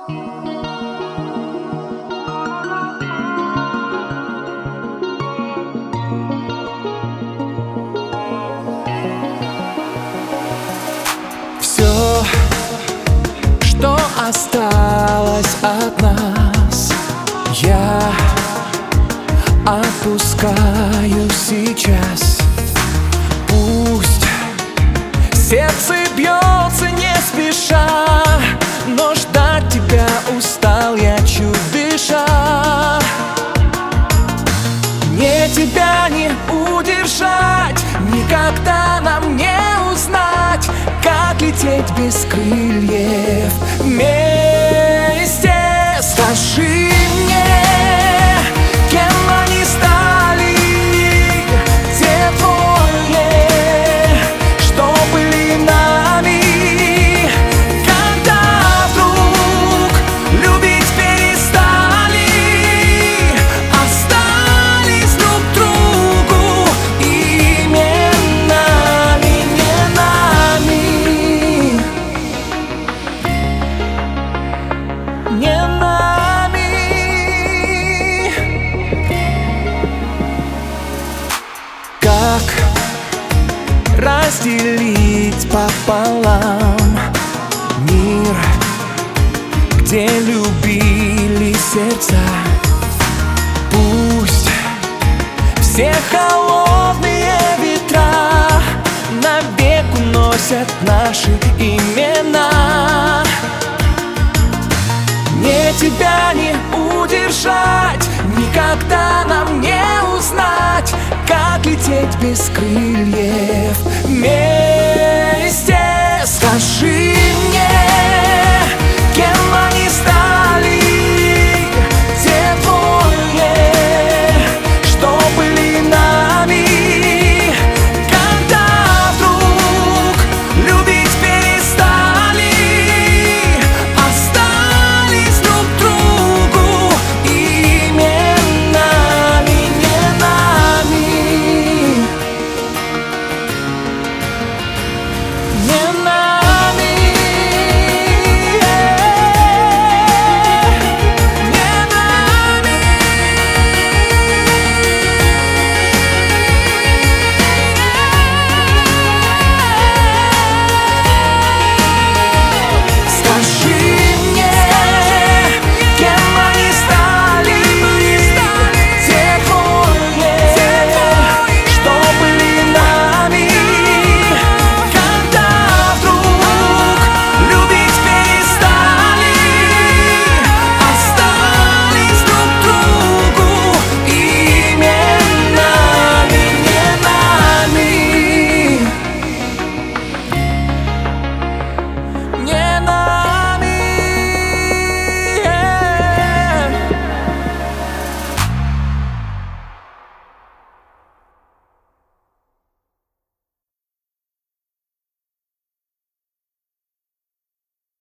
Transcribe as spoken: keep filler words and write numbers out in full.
Все, что осталось от нас, я отпускаю сейчас. Пусть сердце бьется не спеша, но ждать тебя устал я, чуть дыша. Мне тебя не удержать, никогда нам не узнать, как лететь без крыльев вместе. Скажи мне, кем они стали, те двое, что были нами, когда вдруг любить перестали, остались друг другу именами, не нами, не нами. Как разделить пополам мир, где любили сердца? Пусть все холодные ветра навек уносят наши имена. Мне тебя не удержать, никогда нам не узнать, как лететь без крыльев вместе. Скажи